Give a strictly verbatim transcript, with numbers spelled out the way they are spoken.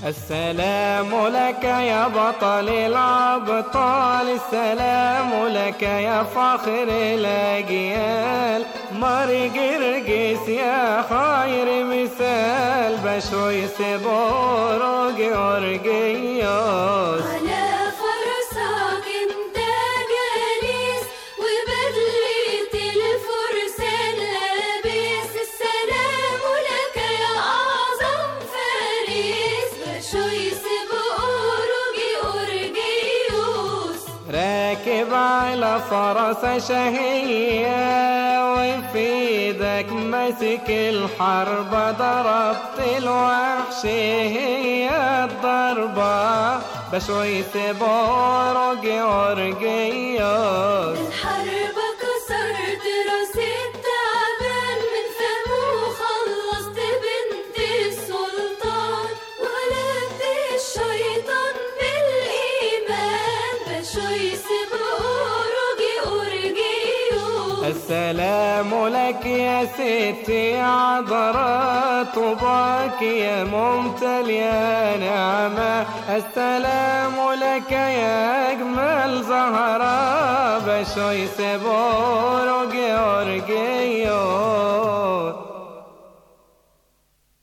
السلام لك يا بطل الأبطال، السلام لك يا فخر الأجيال، مار قرقس يا خير مثال، بشوي سبورق أرقيوس. راكب على فرس شهية وفي ايدك مسك الحرب، ضربت الوحش هي الضربة، بشوي سبورق أرقيوس. الحرب كسرت راس التعبان، من فمه خلصت بنت السلطان، وغلبت الشيطان بالإيمان، بشوي السلام لك يا ستي عذراء، طوباك يا ممتلئة نعمة، السلام لك يا أجمل زهراء، بشوي سبورق أرقيوس.